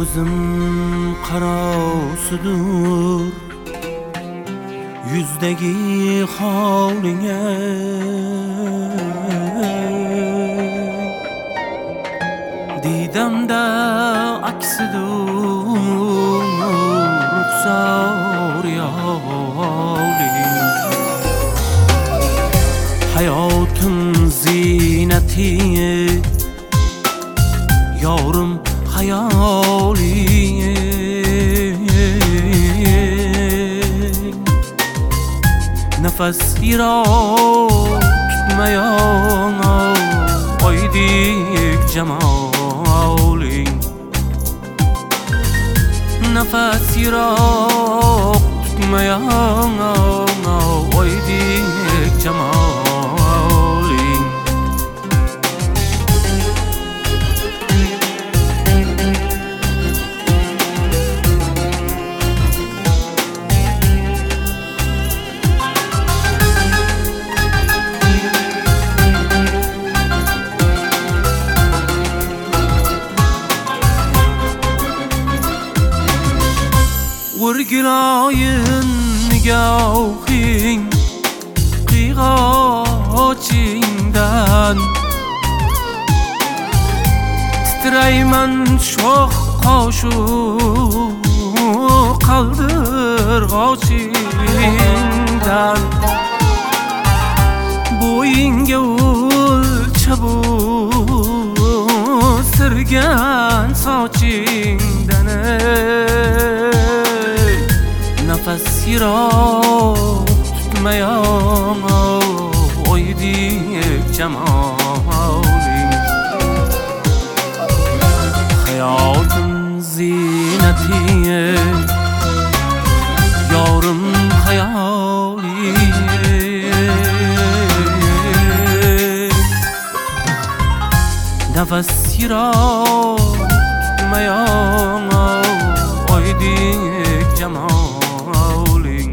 Gözüm karasudur yüzdeki haline, didemde aksidur ruhsar yâlim. Hayatın zineti yavrum hayali, nefes irak tutmayan oydik cemalin. Nefes irak tutmayan oydik cemalin. Vurgulayın nigahın kıyğaçından, titreymen çok kaşu kaldırğaçından. Boyinga ulçabu sırgan saçından, nefes irak tutmayan oydik cemalin. Hayatın zineti yavrum hayali, nefes irak tutmayan oydik cemalin.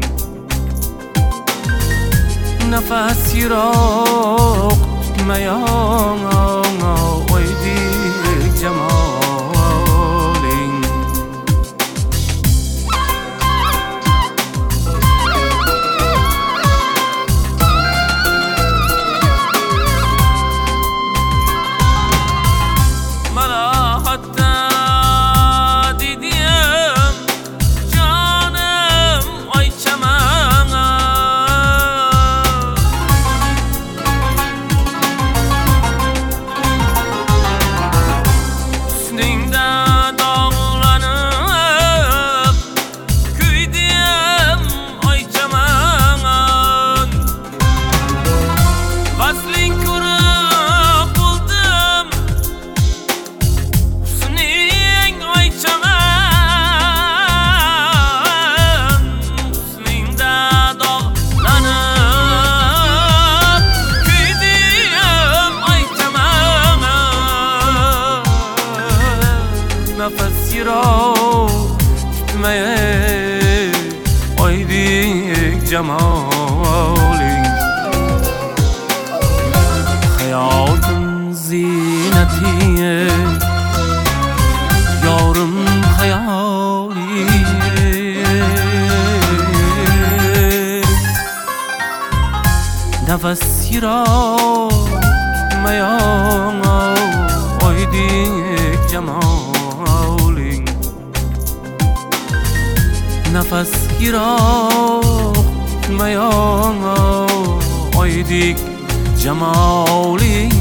Nefes irak tutmayan oydik cemalin. Bana hatta didiyem canım oy çamana, üstünde dağlanıp küydiyem oy çaman. Vaslin kurup buldum üstünin oy çaman, üstünde dağlanıp küydiyem oy çaman. Nefes irak tutmaya oydik cemalin. Hayatın zineti yavrum hayali, nefes irak tutmayan oydik cemalin. Nefes irak tutmayan oydik cemalin.